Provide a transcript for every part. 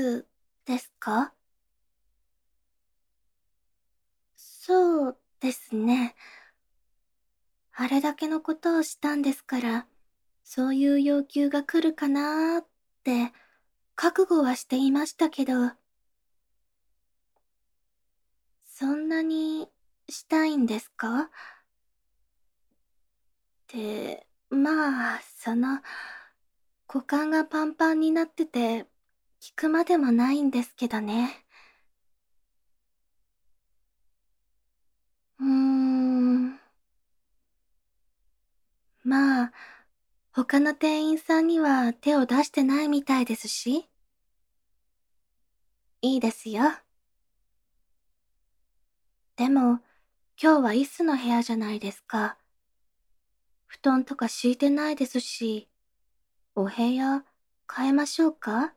スですか？そうですね。あれだけのことをしたんですから、そういう要求が来るかなーって覚悟はしていましたけど、そんなにしたいんですか？まあ、股間がパンパンになってて、聞くまでもないんですけどね。うーん、まあ、他の店員さんには手を出してないみたいですし、いいですよ。でも、今日はイスの部屋じゃないですか。布団とか敷いてないですし、お部屋変えましょうか？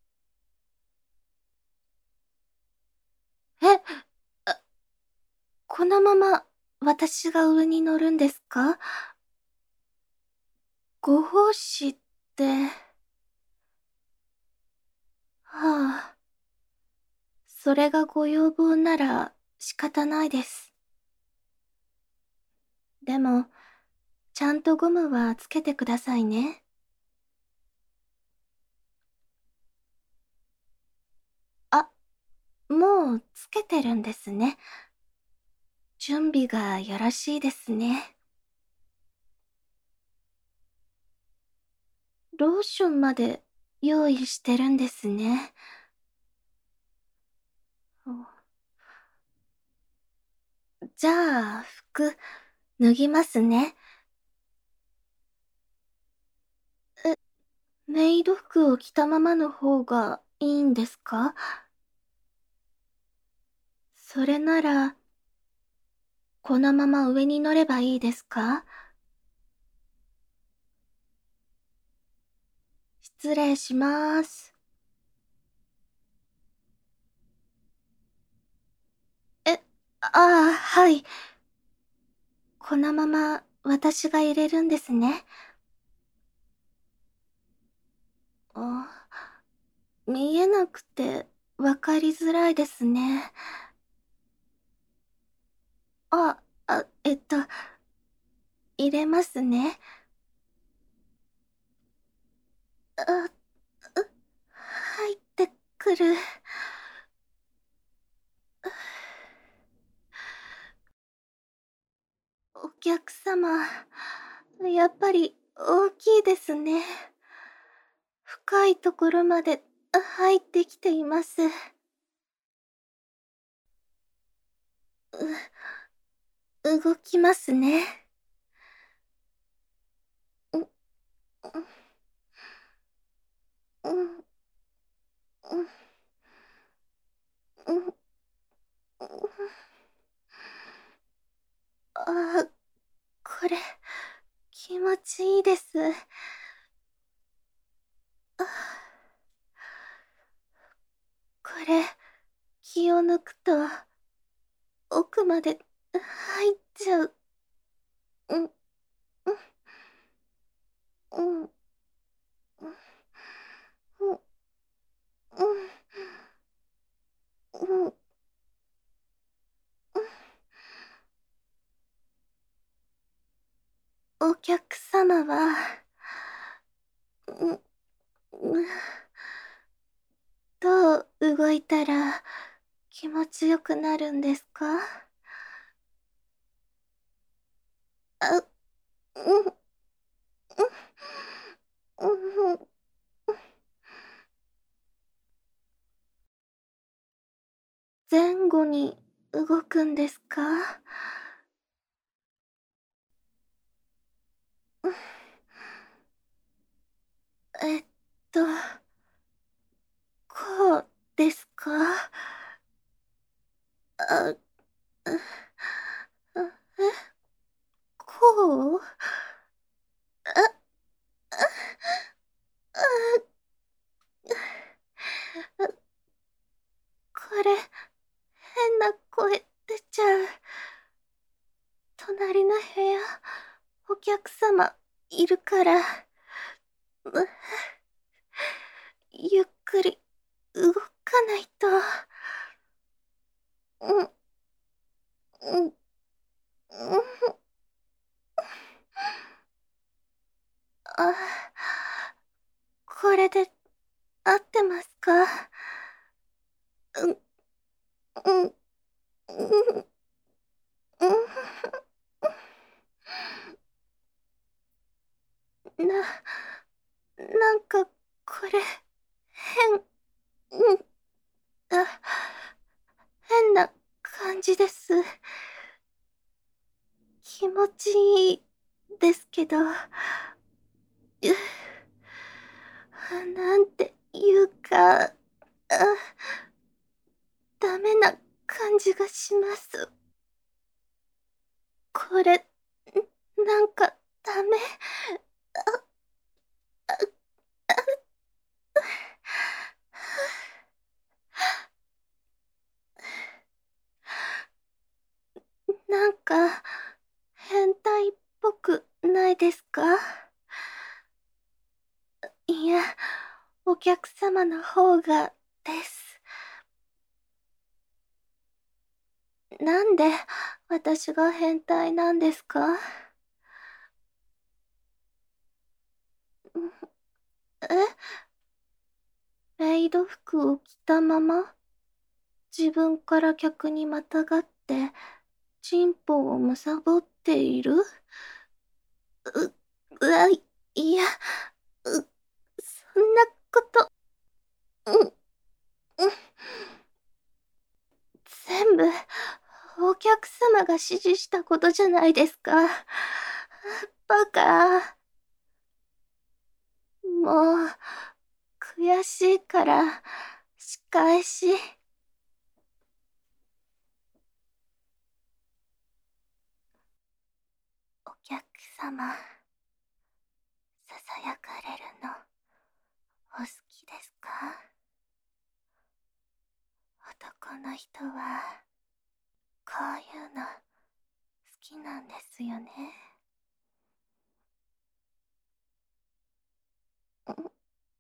え、あこのまま私が上に乗るんですか？ご奉仕って、はあ、それがご要望なら仕方ないです。でも、ちゃんとゴムはつけてくださいね。あ、もうつけてるんですね。準備がよろしいですね。ローションまで用意してるんですね。じゃあ、服、脱ぎますね。メイド服を着たままの方がいいんですか？それなら、このまま上に乗ればいいですか？失礼しまーす。え、はい。このまま私が入れるんですね。あ、見えなくてわかりづらいですね。あ、入れますね。あ、入ってくる。お客様、やっぱり大きいですね。深いところまで入ってきています。動きますね。うん、うん、うん、うん、うん。あ、これ、気持ちいいです。これ、気を抜くと、奥まで入っちゃう。うん、うん、うん、うん、うん、うん、うん。お客様は、うん、うん、どう動いたら気持ちよくなるんですか？あ、うん、うん、うん。前後に動くんですか？えっと、こうですか？あ、こう？これ、変な声出ちゃう。隣の部屋、お客様いるから、ゆっくり動かないと。うん、うん、うん。あ、これで合ってますか？うん、うん、うん、うん。なんか、これ、変、うん、あ、変な感じです。気持ちいいですけど、なんていうか、ダメな感じがします。これ、なんかダメ。なんか、変態っぽくないですか？いや、お客様の方がです。なんで私が変態なんですか？え、メイド服を着たまま自分から客にまたがってチンポを貪っている？いや、そんなこと、うん、うん、全部お客様が指示したことじゃないですか。バカ。もう、悔しいから、仕返し。お客様、ささやかれるの、お好きですか？男の人は、こういうの、好きなんですよね。うん、うん、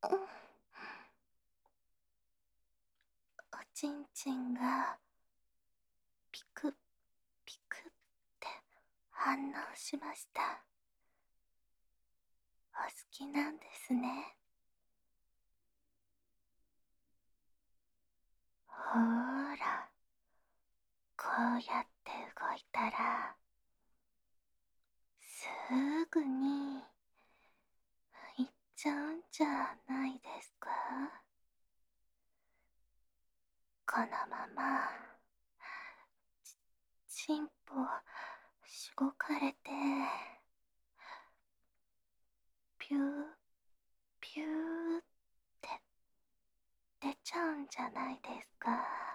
おちんちんが、ピク、ピクって反応しました。お好きなんですね。ほーら、こうやって動いたら、すぐに、行っちゃうんじゃないですか？このまま、ちんぽ、しごかれて、ピュー、ピューって出ちゃうんじゃないですか？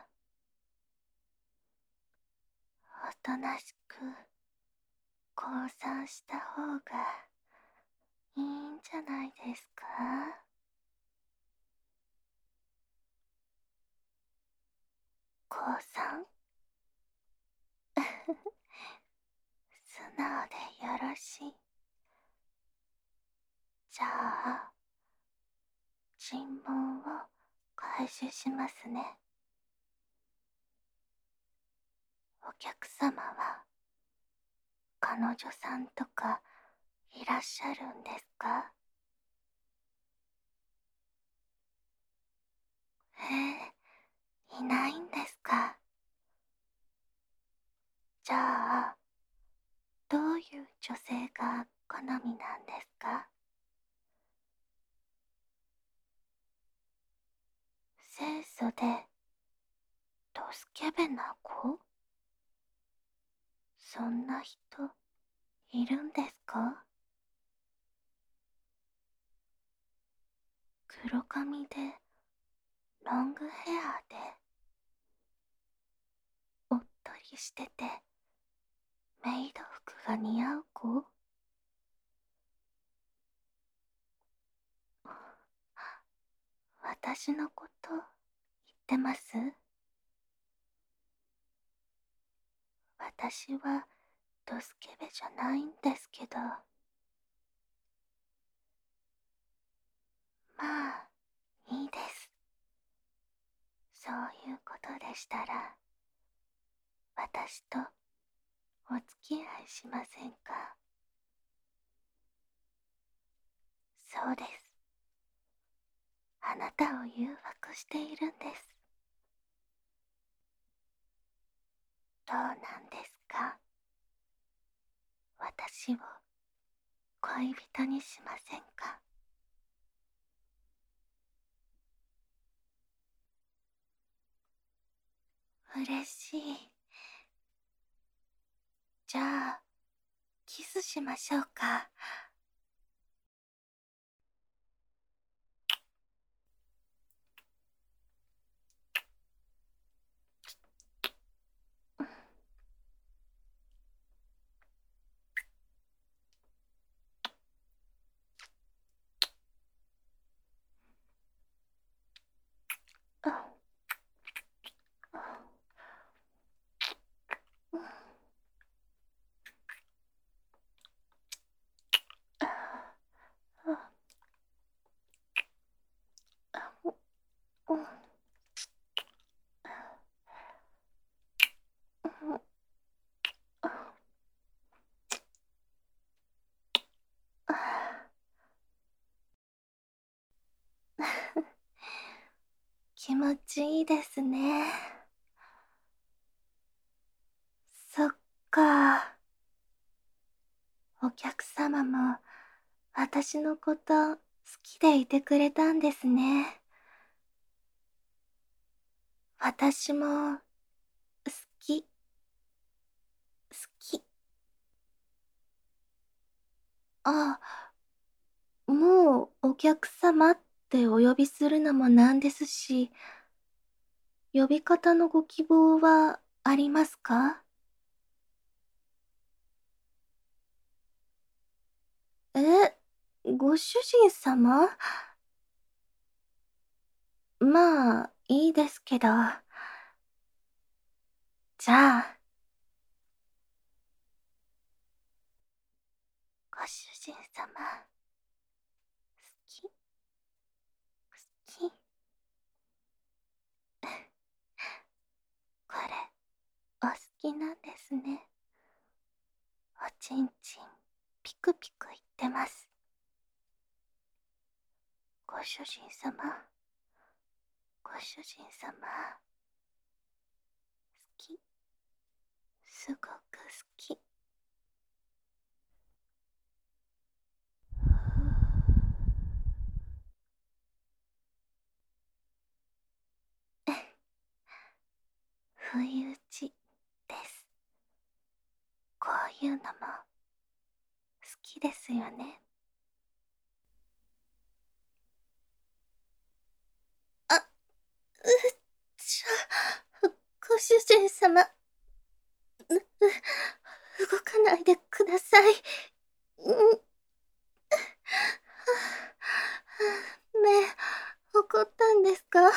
おとなしく、降参した方がいいんじゃないですか？降参素直でよろしい。じゃあ、尋問を開始しますね。お客様は、彼女さんとかいらっしゃるんですか？いないんですか？じゃあ、どういう女性が好みなんですか？清楚で、ドスケベな子？そんな人、いるんですか？黒髪で、ロングヘアで、おっとりしてて、メイド服が似合う子？私のこと言ってます？私はドスケベじゃないんですけど。まあ、いいです。 したら、私とお付き合いしませんか？そうです。あなたを誘惑しているんです。どうなんですか？私を恋人にしませんか？嬉しい。じゃあ、キスしましょうか。うんうんうん気持ちいいですね。そっか。お客様も私のこと好きでいてくれたんですね。私も好き、好き。あ、もうお客様ってお呼びするのもなんですし、呼び方のご希望はありますか？え、ご主人様？まあ、いいですけど。じゃあ、ご主人様、好き、好き。これ、お好きなんですね。おちんちん、ピクピクいってます。ご主人様、ご主人様、好き、すごく好き。不意打ちです。こういうのも好きですよね。あ、ちご主人様、動かないでください。うん、ねえ、怒ったんですか？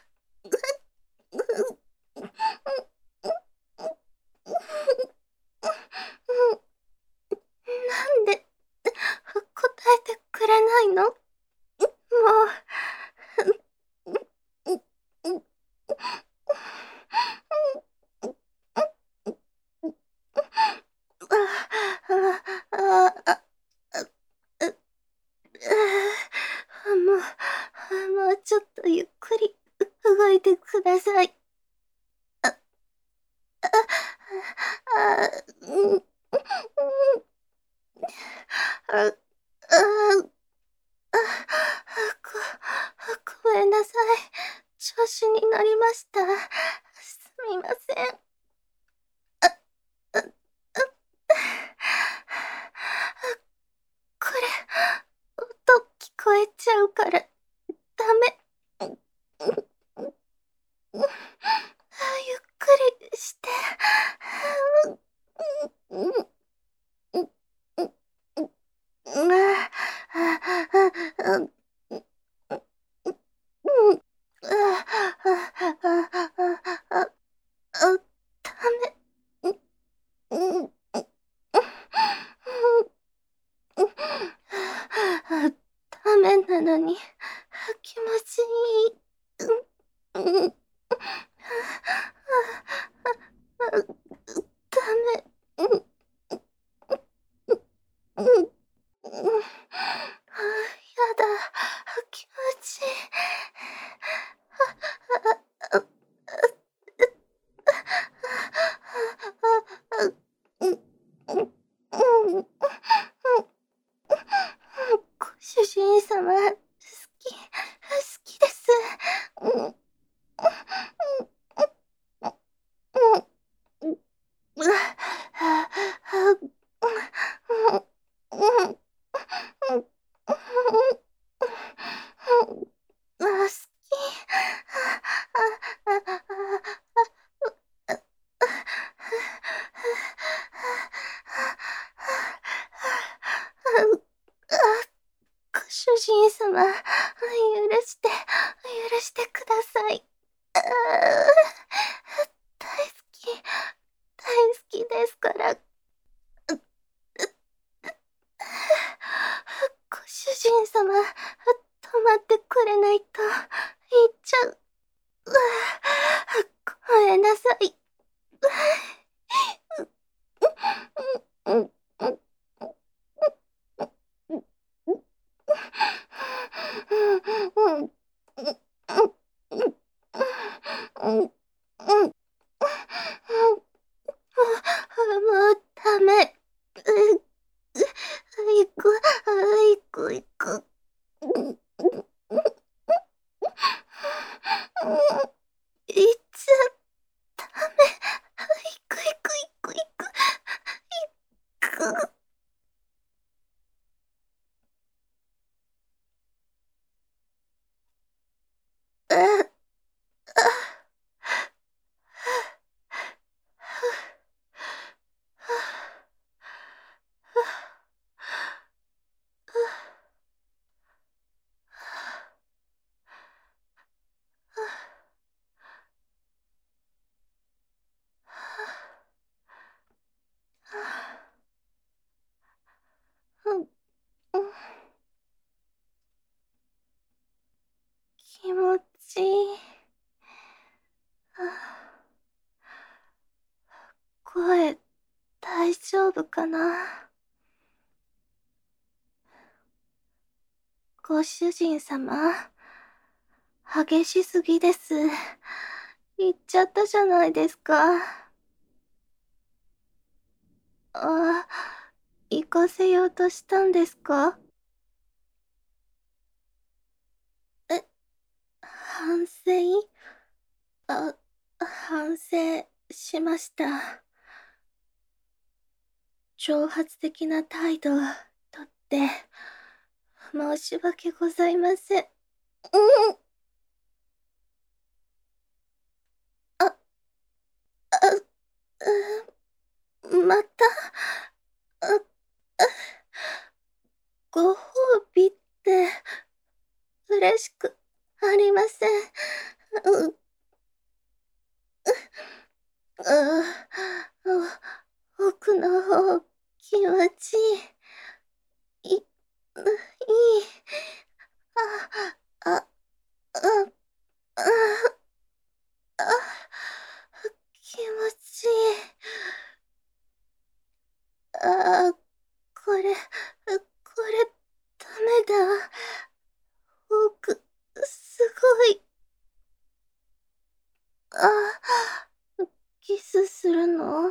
なんで答えてくれないの？もうちょっとゆっくり動いてください。あ、うん、あ、あ、ごめんなさい。調子に乗りました。すみません。これ、音聞こえちゃうから、ダメ。ゆっくりして。ダメ。ダメなのに気持ちいい。 ダメ。うん。やだ。気持ちいい。ご主人様、好きです。うん。好ご主人様、許してください。大好き、大好きですから。ご主人様、止まってくれないと、言っちゃう。ごめんなさい。もうダメ。行く、行く。いつダメ。行く。あ、うん、気持ちいい。声、大丈夫かな。ご主人様、激しすぎです。言っちゃったじゃないですか。あ、行かせようとしたんですか？え、反省？あ、反省しました。挑発的な態度とって申し訳ございません。うん、あ、また、あ、ご褒美って嬉しくありません。う、奥の方、気持ちいい。い、いい。あ、あ、あ、あ、あ、気持ちいい。あ、これ、ダメだ。奥、すごい。キスするの？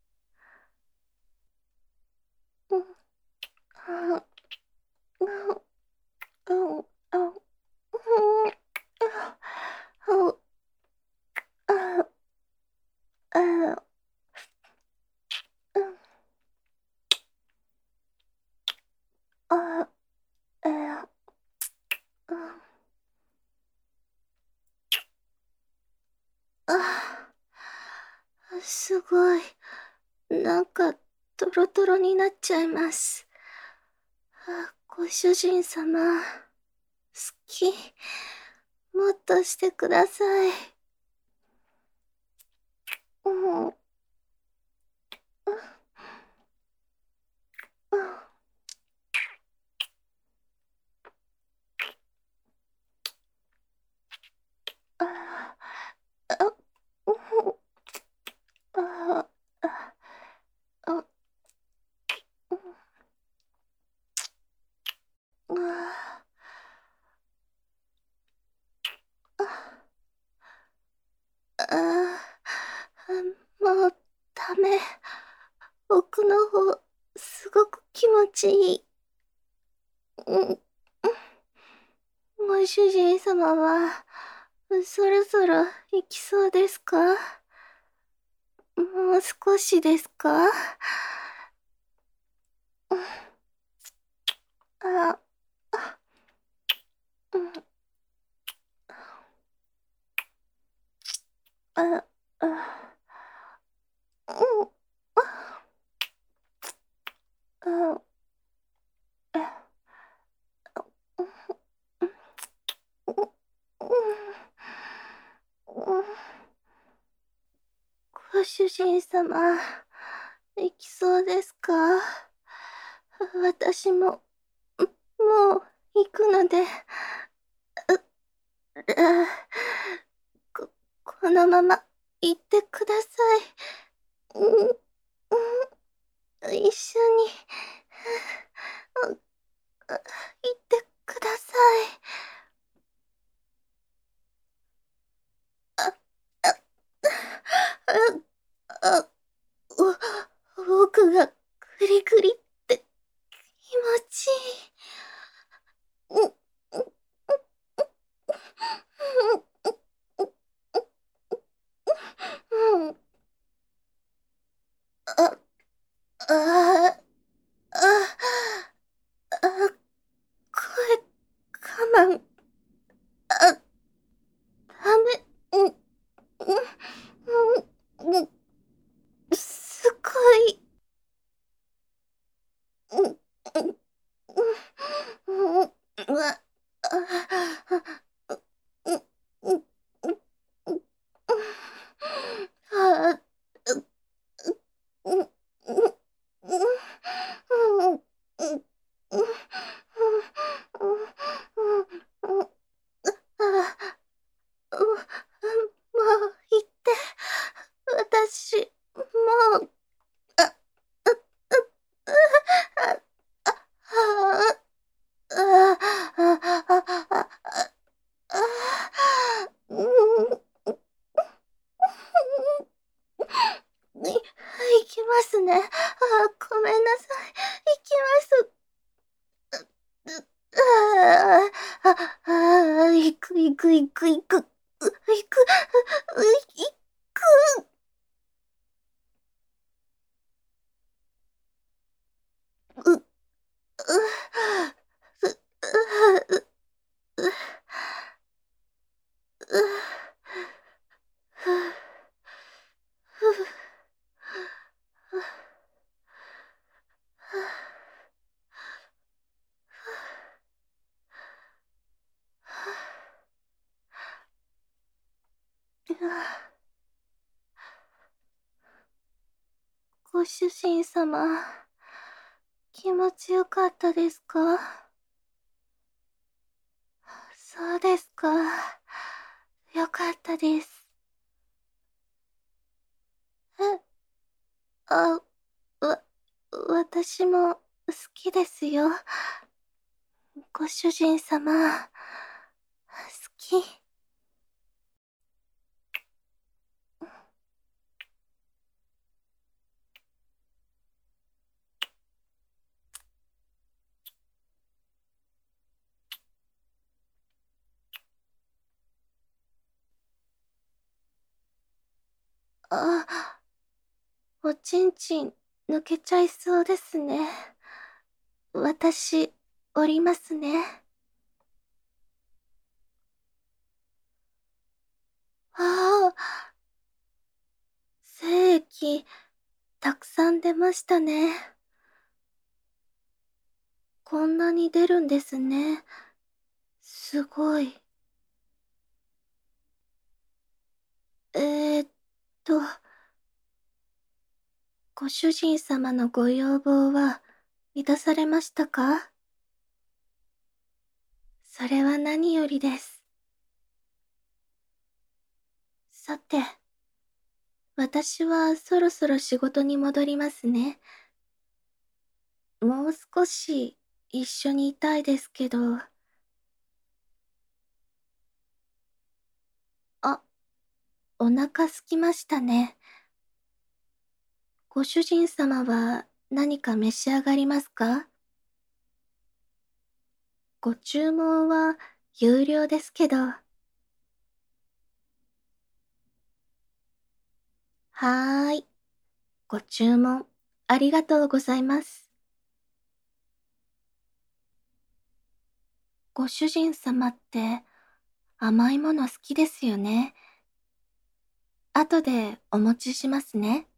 うん、あ、うん、うん、あ、うん、あ、あ、あ、うん、あ、あ、うん、あ、すごい。なんか、トロトロになっちゃいます。ご主人様、好き。もっとしてください。うん、うん、うん、あ、あ、うん、 しい。うん。ご主人様は、そろそろ行きそうですか？もう少しですか？あ、うん、あ、あ、うん、あ、あ、ご主人様、行きそうですか？私も、もう、行くので、あ、こ、このまま、行ってください。うん、一緒に、行ってください。あ、あ、奥がグリグリって気持ちいい。うん、うん、あ、あ、あ、あ、声、我慢、あ、ダメ、うん、うん、うん、うん、すごい、うん、うん、うん、うん、うわ、あ、うん、うん、うん、うん、あ、うん、うん、うん、うん、うん、もう言って、私、もう、あ、あ、あ、あ、うん、行きますね。ごめんなさい。行きます。行く、行く、行く、行く、行く、行く。う、う、ご主人様、気持ちよかったですか？そうですか。よかったです。え、あ、わ、私も好きですよ。ご主人様、好き。あ、おちんちん抜けちゃいそうですね。私、おりますね。ああ、精液、たくさん出ましたね。こんなに出るんですね。すごい。えーっと、ご主人様のご要望は満たされましたか？それは何よりです。さて、私はそろそろ仕事に戻りますね。もう少し一緒にいたいですけど、あ、お腹すきましたね。ご主人様は何か召し上がりますか？ ご注文は有料ですけど。はーい。ご注文ありがとうございます。ご主人様って甘いもの好きですよね。後でお持ちしますね。